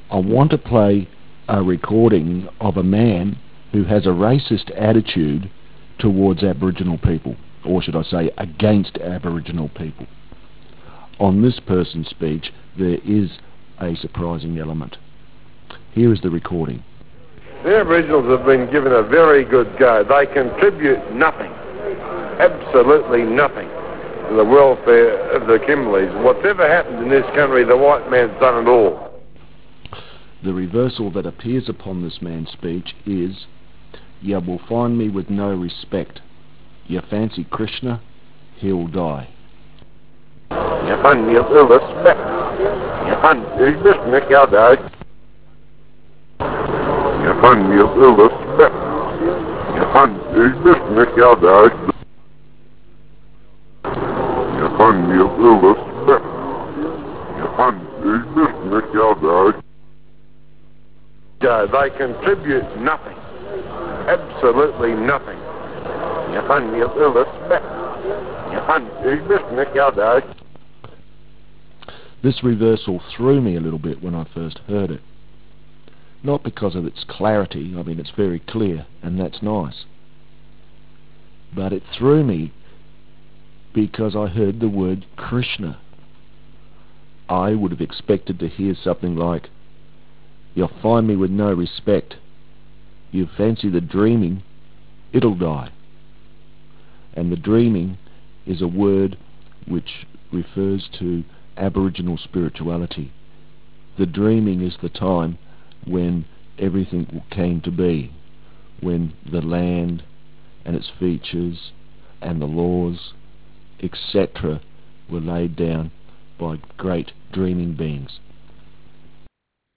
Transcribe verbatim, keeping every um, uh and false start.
I want to play a recording of a man who has a racist attitude towards Aboriginal people, or should I say against Aboriginal people. On this person's speech there is a surprising element. Here is the recording. The Aboriginals have been given a very good go. They contribute nothing, absolutely nothing, to the welfare of the Kimberleys. Whatever happened in this country, the white man's done it all. The reversal that appears upon this man's speech is, "You will find me with no respect. You fancy Krishna, he'll die." You find me with respect. You find me with respect, he'll die. You find me with respect. You find me with respect, he'll die. You find me with respect. You find me with respect, he'll die. They contribute nothing, absolutely nothing. You find me with respect. You find me with respect, he'll die. This reversal threw me a little bit when I first heard it. Not because of its clarity, I mean it's very clear, and that's nice. But it threw me because I heard the word Krishna. I would have expected to hear something like, "You'll find me with no respect. You fancy the dreaming, it'll die." And the dreaming is a word which refers to Aboriginal spirituality. The dreaming is the time when everything came to be, when the land and its features and the laws, et cetera, were laid down by great dreaming beings.